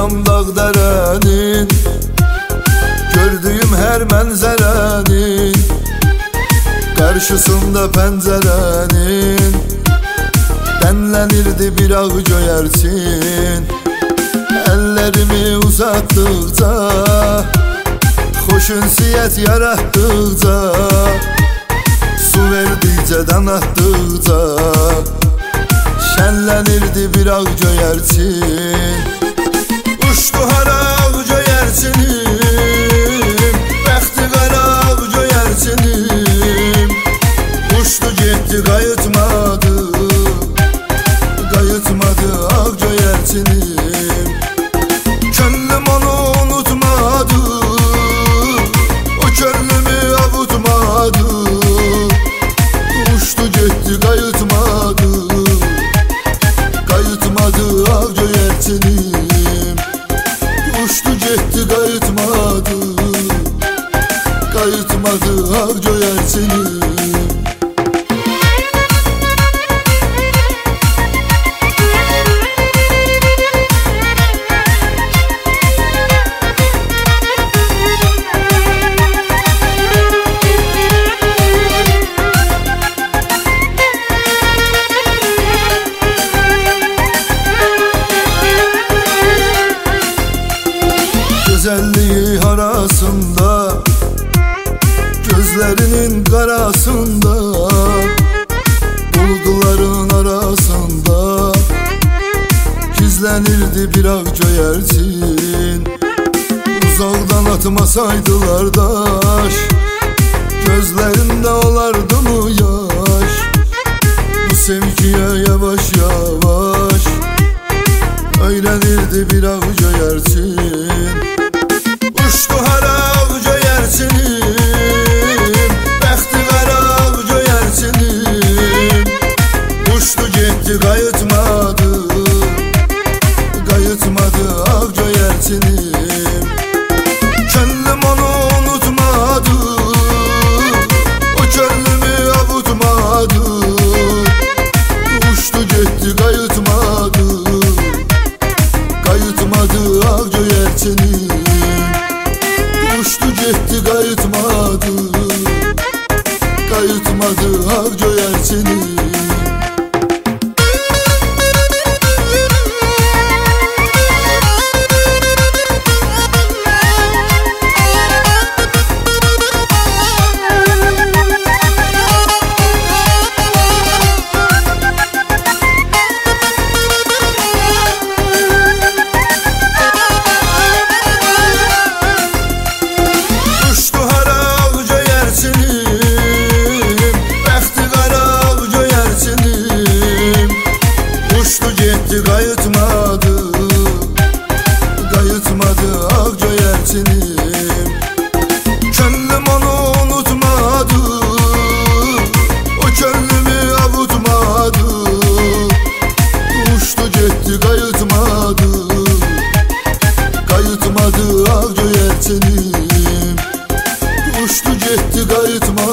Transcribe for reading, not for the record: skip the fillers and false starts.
Yaşayıram dağ dərenin, gördüğüm her mənzərənin karşısında pəncərənin dənlənirdi bir ağ göyərçin. Əllərimi uzatdıqca, xoş ünsiyyət yaratdıqca, su verdikcə, dən atdıqca şənlənirdi bir ağ göyərçin. Uçdu hara ağ göyərçinim, bəxti qara ağ göyərçinim. Uçdu getdi qayıtmadı, qayıtmadı ağ göyərçinim. Könlüm onu unutmadı, o könlümü avutmadı. Uçtu getdi qayıtmadı, qayıtmadı ağ göyərçinim. Uçtu getdi qayıtmadı, qayıtmadı ağ göyərçinim. Güzelliği arasında, gözlerinin karasında, bulguların arasında gizlenirdi bir ağ göyərçin. Uzaktan atmasaydılar daş, gözlerinde olardı mı yaş? Bu sevgiye yavaş yavaş öğrenirdi bir ağ göyərçin. Uçdu hara ağ göyərçinim, bəxti qara ağ göyərçinim. Uçdu getdi qayıtmadı, qayıtmadı ağ göyərçinim. Könlüm onu unutmadı, o könlümü avutmadı. Uçdu getdi qayıtmadı, qayıtmadı ağ göyərçinim. Uçtu getdi qayıtmadı, qayıtmadı ağ göyərçinim. Qayıtmadı, qayıtmadı ağ göyərçinim. Könlüm onu unutmadı, o könlümü avutmadı. Uçdu getdi qayıtmadı, qayıtmadı ağ göyərçinim. Uçdu getdi qayıtmadı.